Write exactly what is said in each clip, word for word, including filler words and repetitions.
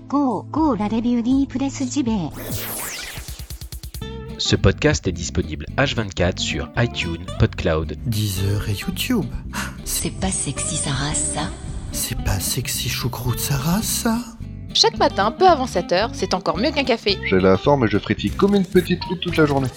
Go, go la review di Presse J B. Ce podcast est disponible H vingt-quatre sur iTunes, PodCloud, Deezer et YouTube. C'est pas sexy sa race, ça. C'est pas sexy choucroute sa race, ça. Chaque matin, peu avant sept heures, c'est encore mieux qu'un café. J'ai la forme et je frétille comme une petite truite toute la journée.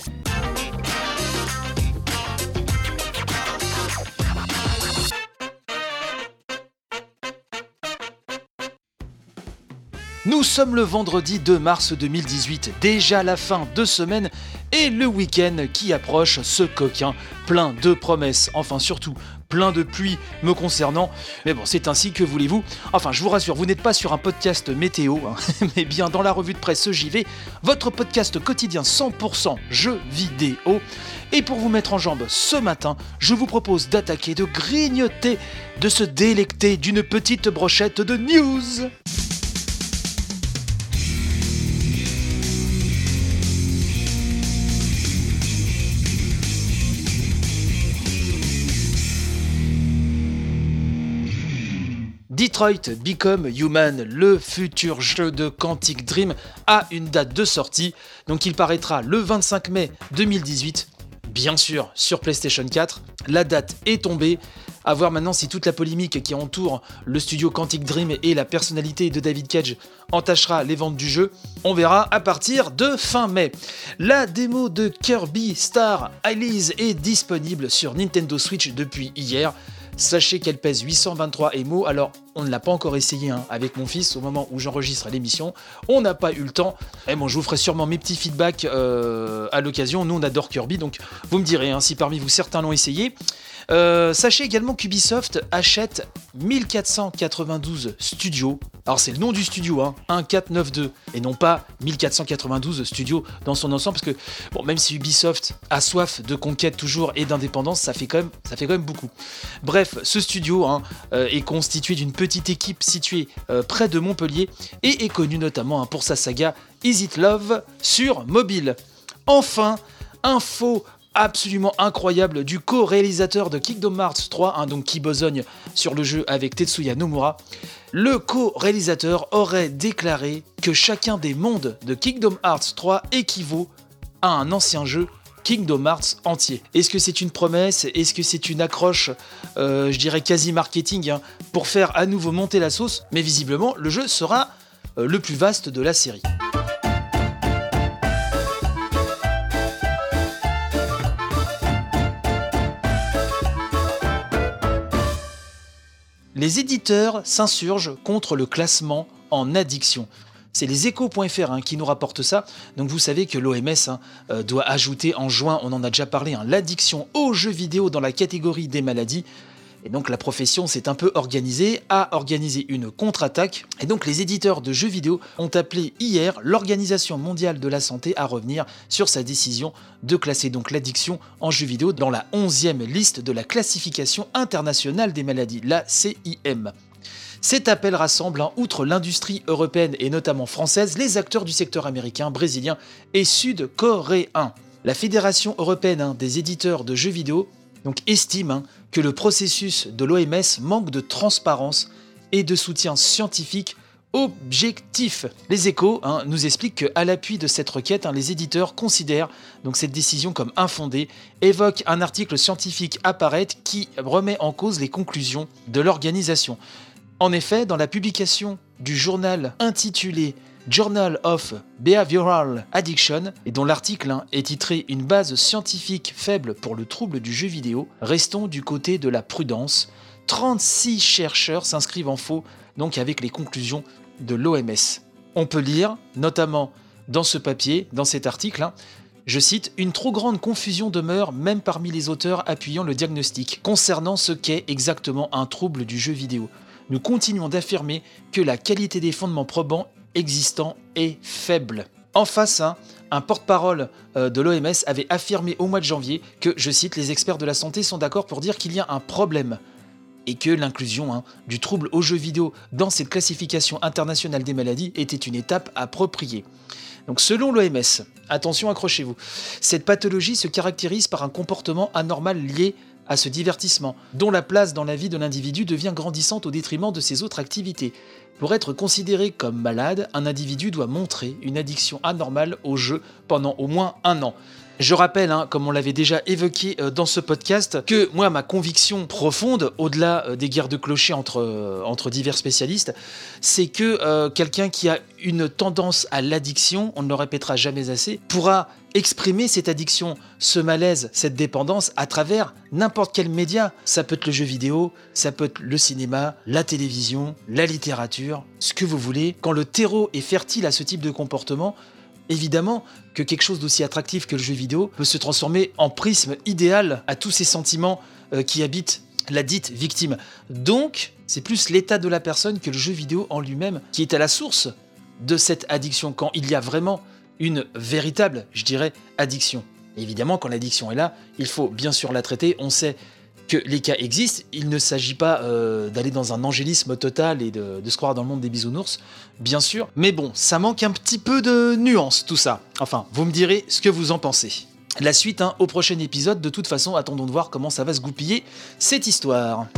Nous sommes le vendredi deux mars deux mille dix-huit, déjà la fin de semaine et le week-end qui approche, ce coquin plein de promesses, enfin surtout plein de pluie me concernant, mais bon c'est ainsi, que voulez-vous. Enfin je vous rassure, vous n'êtes pas sur un podcast météo, hein, mais bien dans la revue de presse J V, votre podcast quotidien cent pour cent jeux vidéo. Et pour vous mettre en jambes ce matin, je vous propose d'attaquer, de grignoter, de se délecter d'une petite brochette de news. Detroit Become Human, le futur jeu de Quantic Dream, a une date de sortie, donc il paraîtra le vingt-cinq mai deux mille dix-huit, bien sûr sur PlayStation quatre. La date est tombée, à voir maintenant si toute la polémique qui entoure le studio Quantic Dream et la personnalité de David Cage entachera les ventes du jeu. On verra à partir de fin mai. La démo de Kirby Star Allies est disponible sur Nintendo Switch depuis hier. Sachez qu'elle pèse huit cent vingt-trois émo, alors on ne l'a pas encore essayé hein, avec mon fils au moment où j'enregistre l'émission, on n'a pas eu le temps, et bon je vous ferai sûrement mes petits feedbacks euh, à l'occasion, nous on adore Kirby, donc vous me direz hein, si parmi vous certains l'ont essayé. Euh, sachez également qu'Ubisoft achète mille quatre cent quatre-vingt-douze studios, alors c'est le nom du studio, hein, mille quatre cent quatre-vingt-douze, et non pas mille quatre cent quatre-vingt-douze studios dans son ensemble, parce que bon, même si Ubisoft a soif de conquête toujours et d'indépendance, ça fait quand même, ça fait quand même beaucoup. Bref, ce studio hein, euh, est constitué d'une petite équipe située euh, près de Montpellier et est connu notamment hein, pour sa saga Is It Love sur mobile. Enfin, info absolument incroyable du co-réalisateur de Kingdom Hearts trois, hein, donc qui besogne sur le jeu avec Tetsuya Nomura. Le co-réalisateur aurait déclaré que chacun des mondes de Kingdom Hearts trois équivaut à un ancien jeu Kingdom Hearts entier. Est-ce que c'est une promesse ? Est-ce que c'est une accroche, euh, je dirais quasi marketing, hein, pour faire à nouveau monter la sauce ? Mais visiblement, le jeu sera euh, le plus vaste de la série. Les éditeurs s'insurgent contre le classement en addiction. C'est les échos point f r hein, qui nous rapportent ça. Donc vous savez que l'O M S hein, euh, doit ajouter en juin, on en a déjà parlé, hein, l'addiction aux jeux vidéo dans la catégorie des maladies. Et donc la profession s'est un peu organisée, a organisé une contre-attaque. Et donc les éditeurs de jeux vidéo ont appelé hier l'Organisation mondiale de la santé à revenir sur sa décision de classer donc l'addiction en jeux vidéo dans la onzième liste de la classification internationale des maladies, la C I M. Cet appel rassemble, hein, outre l'industrie européenne et notamment française, les acteurs du secteur américain, brésilien et sud-coréen. La Fédération européenne hein, des éditeurs de jeux vidéo donc, estime hein, que le processus de l'O M S manque de transparence et de soutien scientifique objectif. Les Échos hein, nous expliquent qu'à l'appui de cette requête, hein, les éditeurs considèrent donc cette décision comme infondée, évoquent un article scientifique apparaître qui remet en cause les conclusions de l'organisation. En effet, dans la publication du journal intitulé Journal of Behavioral Addiction, et dont l'article hein, est titré « Une base scientifique faible pour le trouble du jeu vidéo », restons du côté de la prudence. trente-six chercheurs s'inscrivent en faux, donc avec les conclusions de l'O M S. On peut lire, notamment dans ce papier, dans cet article, hein, je cite, « Une trop grande confusion demeure même parmi les auteurs appuyant le diagnostic concernant ce qu'est exactement un trouble du jeu vidéo. Nous continuons d'affirmer que la qualité des fondements probants existants est faible. » En face, hein, un porte-parole euh, de l'O M S avait affirmé au mois de janvier que, je cite, « Les experts de la santé sont d'accord pour dire qu'il y a un problème » et que l'inclusion hein, du trouble aux jeux vidéo dans cette classification internationale des maladies était une étape appropriée. Donc selon l'O M S, attention accrochez-vous, cette pathologie se caractérise par un comportement anormal lié à ce divertissement, dont la place dans la vie de l'individu devient grandissante au détriment de ses autres activités. Pour être considéré comme malade, un individu doit montrer une addiction anormale au jeu pendant au moins un an. Je rappelle, hein, comme on l'avait déjà évoqué euh, dans ce podcast, que moi, ma conviction profonde, au-delà euh, des guerres de clochers entre, euh, entre divers spécialistes, c'est que euh, quelqu'un qui a une tendance à l'addiction, on ne le répétera jamais assez, pourra exprimer cette addiction, ce malaise, cette dépendance à travers n'importe quel média. Ça peut être le jeu vidéo, ça peut être le cinéma, la télévision, la littérature, ce que vous voulez. Quand le terreau est fertile à ce type de comportement, évidemment que quelque chose d'aussi attractif que le jeu vidéo peut se transformer en prisme idéal à tous ces sentiments euh, qui habitent la dite victime. Donc, c'est plus l'état de la personne que le jeu vidéo en lui-même qui est à la source de cette addiction, quand il y a vraiment une véritable, je dirais, addiction. Et évidemment, quand l'addiction est là, il faut bien sûr la traiter. On sait que les cas existent, il ne s'agit pas euh, d'aller dans un angélisme total et de, de se croire dans le monde des bisounours, bien sûr, mais bon, ça manque un petit peu de nuance tout ça. Enfin, vous me direz ce que vous en pensez. La suite, hein, au prochain épisode, de toute façon, attendons de voir comment ça va se goupiller, cette histoire.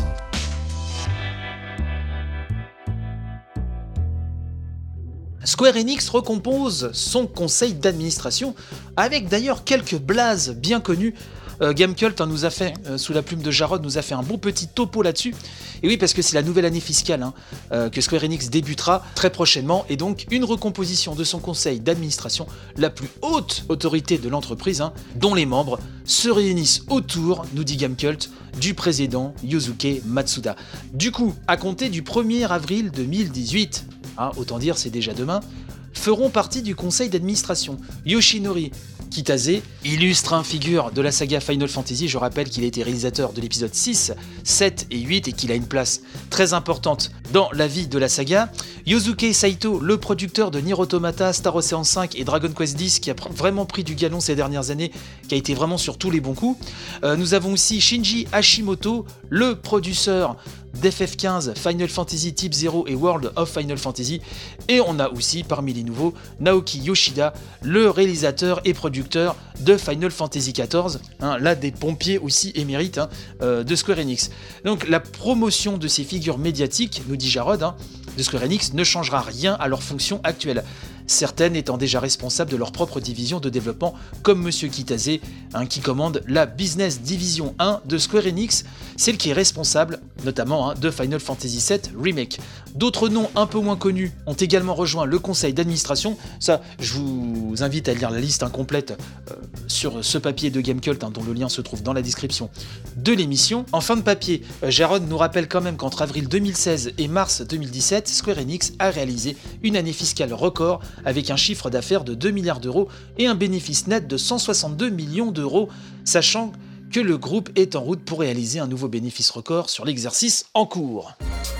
Square Enix recompose son conseil d'administration, avec d'ailleurs quelques blazes bien connus. Euh, Gamecult hein, nous a fait, euh, sous la plume de Jarod, nous a fait un bon petit topo là-dessus. Et oui, parce que c'est la nouvelle année fiscale hein, euh, que Square Enix débutera très prochainement, et donc une recomposition de son conseil d'administration, la plus haute autorité de l'entreprise, hein, dont les membres se réunissent autour, nous dit Gamecult, du président Yosuke Matsuda. Du coup, à compter du premier avril deux mille dix-huit, hein, autant dire c'est déjà demain, feront partie du conseil d'administration Yoshinori Kitase, illustre hein, figure de la saga Final Fantasy. Je rappelle qu'il a été réalisateur de l'épisode six, sept et huit et qu'il a une place très importante dans la vie de la saga. Yosuke Saito, le producteur de Nier Automata, Star Ocean cinq et Dragon Quest dix, qui a pr- vraiment pris du galon ces dernières années, qui a été vraiment sur tous les bons coups. Euh, nous avons aussi Shinji Hashimoto, le producteur d'F F quinze, Final Fantasy Type zéro et World of Final Fantasy. Et on a aussi, parmi les nouveaux, Naoki Yoshida, le réalisateur et producteur de Final Fantasy quatorze, hein, là des pompiers aussi émérites hein, euh, de Square Enix. Donc la promotion de ces figures médiatiques, nous dit Jarod, hein, de Square Enix ne changera rien à leur fonction actuelle, certaines étant déjà responsables de leur propre division de développement, comme Monsieur Kitase, hein, qui commande la Business Division un de Square Enix, celle qui est responsable notamment hein, de Final Fantasy sept Remake. D'autres noms un peu moins connus ont également rejoint le conseil d'administration. Ça, je vous invite à lire la liste incomplète euh, sur ce papier de Gamecult, hein, dont le lien se trouve dans la description de l'émission. En fin de papier, euh, Jarod nous rappelle quand même qu'entre avril deux mille seize et mars deux mille dix-sept, Square Enix a réalisé une année fiscale record avec un chiffre d'affaires de deux milliards d'euros et un bénéfice net de cent soixante-deux millions d'euros, sachant que le groupe est en route pour réaliser un nouveau bénéfice record sur l'exercice en cours.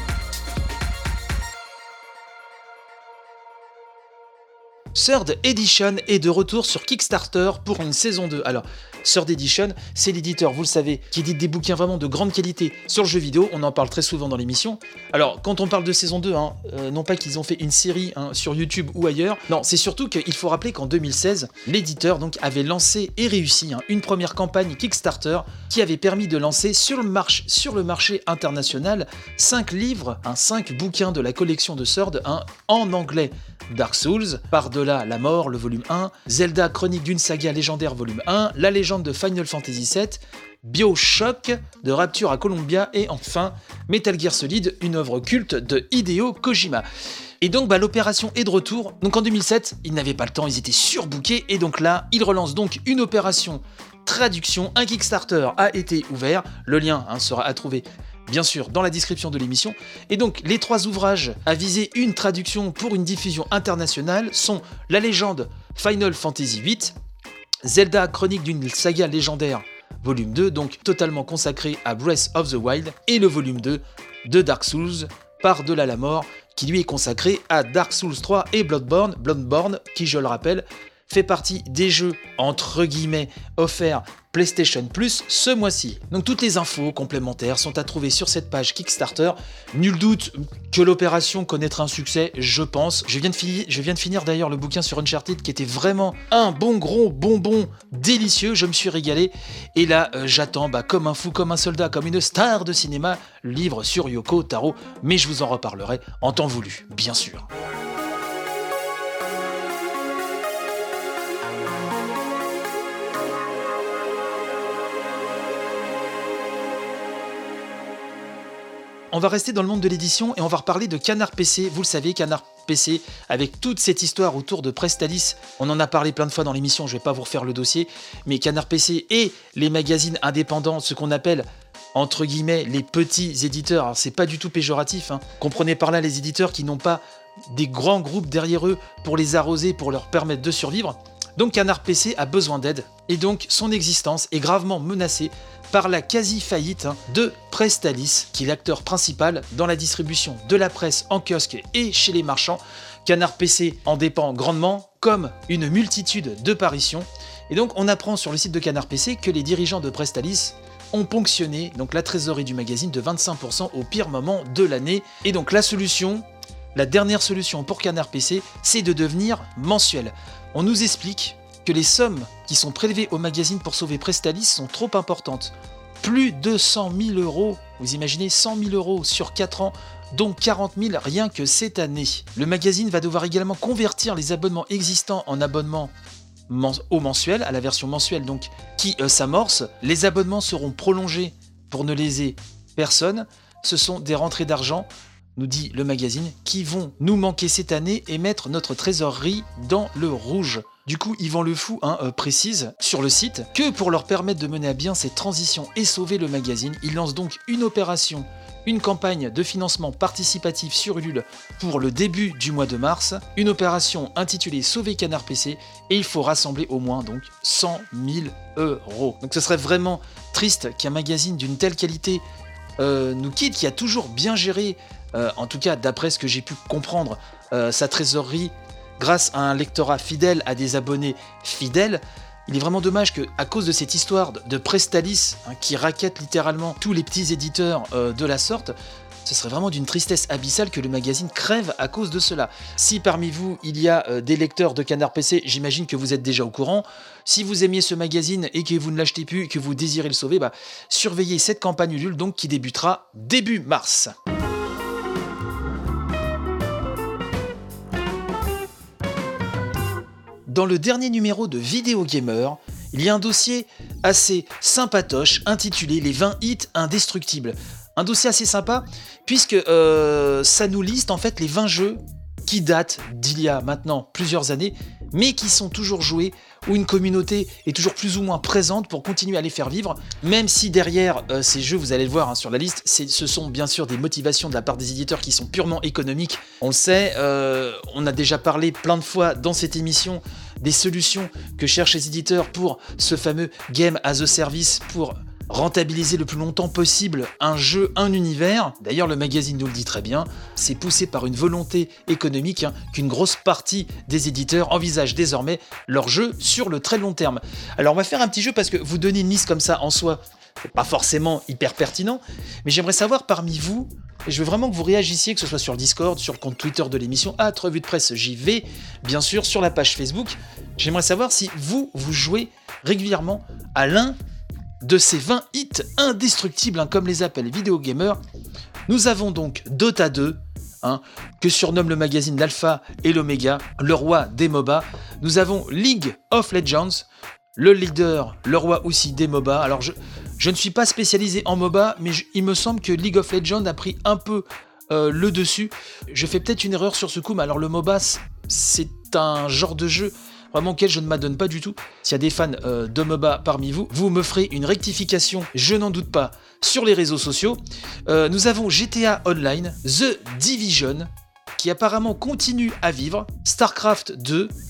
Third Edition est de retour sur Kickstarter pour une saison deux. Alors, Third Edition, c'est l'éditeur, vous le savez, qui édite des bouquins vraiment de grande qualité sur le jeu vidéo, on en parle très souvent dans l'émission. Alors, quand on parle de saison deux, hein, euh, non pas qu'ils ont fait une série hein, sur YouTube ou ailleurs, non, c'est surtout qu'il faut rappeler qu'en deux mille seize, l'éditeur donc, avait lancé et réussi hein, une première campagne Kickstarter qui avait permis de lancer sur le, marché, sur le marché international cinq livres, hein, cinq bouquins de la collection de Third hein, en anglais. Dark Souls, Par-delà la mort, le volume un, Zelda Chronique d'une saga légendaire, volume un, La légende de Final Fantasy sept, BioShock, de Rapture à Columbia, et enfin Metal Gear Solid, une œuvre culte de Hideo Kojima. Et donc bah, l'opération est de retour. Donc en deux mille sept, ils n'avaient pas le temps, ils étaient surbookés, et donc là, ils relancent donc une opération traduction. Un Kickstarter a été ouvert, le lien hein, sera à trouver bien sûr dans la description de l'émission. Et donc les trois ouvrages à viser une traduction pour une diffusion internationale sont La légende Final Fantasy huit, Zelda Chronique d'une saga légendaire volume deux, donc totalement consacré à Breath of the Wild, et le volume deux de Dark Souls, Par-delà la mort, qui lui est consacré à Dark Souls trois et Bloodborne, Bloodborne qui je le rappelle fait partie des jeux entre guillemets offerts PlayStation Plus ce mois-ci. Donc toutes les infos complémentaires sont à trouver sur cette page Kickstarter. Nul doute que l'opération connaîtra un succès, je pense. Je viens de, fi- je viens de finir d'ailleurs le bouquin sur Uncharted qui était vraiment un bon gros bonbon délicieux. Je me suis régalé. Et là, euh, j'attends bah, comme un fou, comme un soldat, comme une star de cinéma, le livre sur Yoko Taro. Mais je vous en reparlerai en temps voulu, bien sûr. On va rester dans le monde de l'édition et on va reparler de Canard P C. Vous le savez, Canard P C, avec toute cette histoire autour de Prestalis, on en a parlé plein de fois dans l'émission, je ne vais pas vous refaire le dossier, mais Canard P C et les magazines indépendants, ce qu'on appelle entre guillemets les petits éditeurs, alors c'est pas du tout péjoratif, hein. Comprenez par là les éditeurs qui n'ont pas des grands groupes derrière eux pour les arroser, pour leur permettre de survivre. Donc Canard P C a besoin d'aide, et donc son existence est gravement menacée par la quasi-faillite de Prestalis, qui est l'acteur principal dans la distribution de la presse en kiosque et chez les marchands. Canard P C en dépend grandement, comme une multitude de parutions. Et donc on apprend sur le site de Canard P C que les dirigeants de Prestalis ont ponctionné donc la trésorerie du magazine de vingt-cinq pour cent au pire moment de l'année. Et donc la solution, la dernière solution pour Canard P C, c'est de devenir mensuel. On nous explique que les sommes qui sont prélevées au magazine pour sauver Prestalis sont trop importantes. Plus de cent mille euros, vous imaginez cent mille euros sur quatre ans, dont quarante mille rien que cette année. Le magazine va devoir également convertir les abonnements existants en abonnements men- au mensuel, à la version mensuelle donc, qui euh, s'amorce. Les abonnements seront prolongés pour ne léser personne. Ce sont des rentrées d'argent, nous dit le magazine, qui vont nous manquer cette année et mettre notre trésorerie dans le rouge. Du coup, Yvan Le Fou hein, euh, précise sur le site que pour leur permettre de mener à bien cette transition et sauver le magazine, il lance donc une opération, une campagne de financement participatif sur Ulule pour le début du mois de mars, une opération intitulée Sauver Canard P C, et il faut rassembler au moins donc cent mille euros. Donc ce serait vraiment triste qu'un magazine d'une telle qualité euh, nous quitte, qui a toujours bien géré, euh, en tout cas d'après ce que j'ai pu comprendre, euh, sa trésorerie, grâce à un lectorat fidèle, à des abonnés fidèles. Il est vraiment dommage qu'à cause de cette histoire de Prestalis, hein, qui raquette littéralement tous les petits éditeurs euh, de la sorte, ce serait vraiment d'une tristesse abyssale que le magazine crève à cause de cela. Si parmi vous, il y a euh, des lecteurs de Canard P C, j'imagine que vous êtes déjà au courant. Si vous aimiez ce magazine et que vous ne l'achetez plus et que vous désirez le sauver, bah, surveillez cette campagne Ulule donc, qui débutera début mars. Dans le dernier numéro de Vidéo Gamer, il y a un dossier assez sympatoche intitulé « Les vingt hits indestructibles ». Un dossier assez sympa puisque euh, ça nous liste en fait les vingt jeux qui datent d'il y a maintenant plusieurs années, mais qui sont toujours joués, où une communauté est toujours plus ou moins présente pour continuer à les faire vivre, même si derrière euh, ces jeux, vous allez le voir hein, sur la liste, c'est, ce sont bien sûr des motivations de la part des éditeurs qui sont purement économiques. On le sait, euh, on a déjà parlé plein de fois dans cette émission des solutions que cherchent les éditeurs pour ce fameux Game as a Service, pour rentabiliser le plus longtemps possible un jeu, un univers. D'ailleurs, le magazine nous le dit très bien, c'est poussé par une volonté économique hein, qu'une grosse partie des éditeurs envisagent désormais leur jeu sur le très long terme. Alors, on va faire un petit jeu parce que vous donner une liste comme ça en soi, c'est pas forcément hyper pertinent, mais j'aimerais savoir parmi vous, et je veux vraiment que vous réagissiez, que ce soit sur le Discord, sur le compte Twitter de l'émission, at Revue de Presse J V, bien sûr, sur la page Facebook, j'aimerais savoir si vous, vous jouez régulièrement à l'un de ces vingt hits indestructibles, hein, comme les appelle Vidéo Gamer. Nous avons donc Dota deux, hein, que surnomme le magazine l'Alpha et l'Oméga, le roi des M O B A. Nous avons League of Legends, le leader, le roi aussi des M O B A. Alors je, je ne suis pas spécialisé en M O B A, mais je, il me semble que League of Legends a pris un peu euh, le dessus. Je fais peut-être une erreur sur ce coup, mais alors le M O B A, c'est un genre de jeu vraiment auquel je ne m'adonne pas du tout. S'il y a des fans euh, de M O B A parmi vous, vous me ferez une rectification, je n'en doute pas, sur les réseaux sociaux. Euh, nous avons G T A Online, The Division, qui apparemment continue à vivre, StarCraft deux,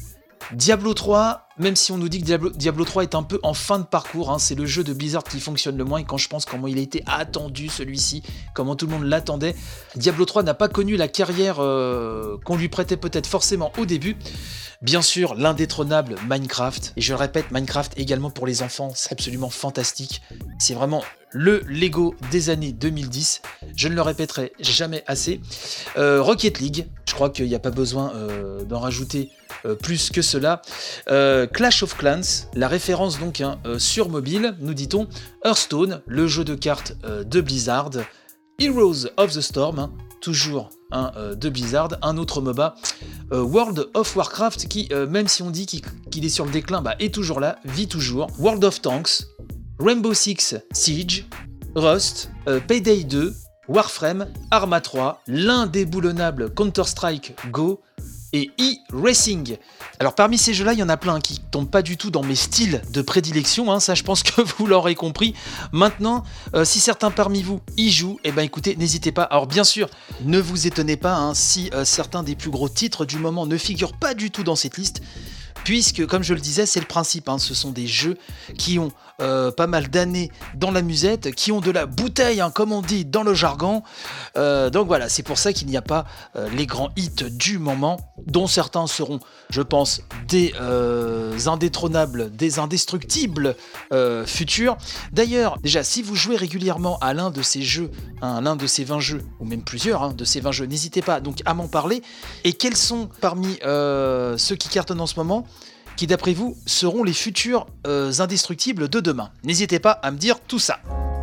Diablo trois, même si on nous dit que Diablo, Diablo trois est un peu en fin de parcours, hein, c'est le jeu de Blizzard qui fonctionne le moins, et quand je pense comment il a été attendu celui-ci, comment tout le monde l'attendait, Diablo trois n'a pas connu la carrière euh, qu'on lui prêtait peut-être forcément au début. Bien sûr, l'indétrônable Minecraft, et je le répète, Minecraft également pour les enfants, c'est absolument fantastique, c'est vraiment le Lego des années deux mille dix, je ne le répéterai jamais assez. Euh, Rocket League, je crois qu'il n'y a pas besoin euh, d'en rajouter euh, plus que cela. Euh, Clash of Clans, la référence donc hein, euh, sur mobile, nous dit-on. Hearthstone, le jeu de cartes euh, de Blizzard. Heroes of the Storm, hein, toujours hein, euh, de Blizzard, un autre MOBA. Euh, World of Warcraft, qui, euh, même si on dit qu'il, qu'il est sur le déclin, bah, est toujours là, vit toujours. World of Tanks, Rainbow Six Siege, Rust, euh, Payday deux, Warframe, Arma trois, l'indéboulonnable Counter-Strike Go et e-Racing. Alors parmi ces jeux-là, il y en a plein qui tombent pas du tout dans mes styles de prédilection, hein, ça je pense que vous l'aurez compris. Maintenant, euh, si certains parmi vous y jouent, eh ben écoutez, n'hésitez pas. Alors bien sûr, ne vous étonnez pas hein, si euh, certains des plus gros titres du moment ne figurent pas du tout dans cette liste. Puisque, comme je le disais, c'est le principe, hein, ce sont des jeux qui ont euh, pas mal d'années dans la musette, qui ont de la bouteille, hein, comme on dit dans le jargon. Euh, donc voilà, c'est pour ça qu'il n'y a pas euh, les grands hits du moment, dont certains seront, je pense, des euh, indétrônables, des indestructibles euh, futurs. D'ailleurs, déjà, si vous jouez régulièrement à l'un de ces jeux, hein, à l'un de ces vingt jeux, ou même plusieurs hein, de ces vingt jeux, n'hésitez pas donc à m'en parler. Et quels sont parmi euh, ceux qui cartonnent en ce moment, qui d'après vous seront les futurs euh, indestructibles de demain? N'hésitez pas à me dire tout ça.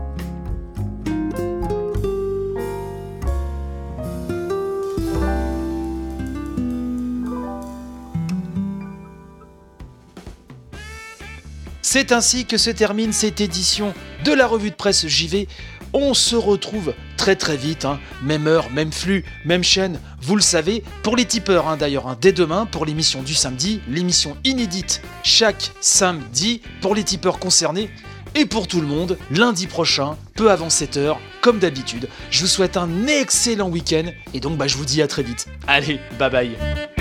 C'est ainsi que se termine cette édition de la revue de presse J V. On se retrouve très très vite, hein. Même heure, même flux, même chaîne, vous le savez. Pour les tipeurs hein, d'ailleurs, hein, dès demain, pour l'émission du samedi, l'émission inédite chaque samedi, pour les tipeurs concernés, et pour tout le monde, lundi prochain, peu avant sept heures, comme d'habitude. Je vous souhaite un excellent week-end, et donc bah, je vous dis à très vite. Allez, bye bye.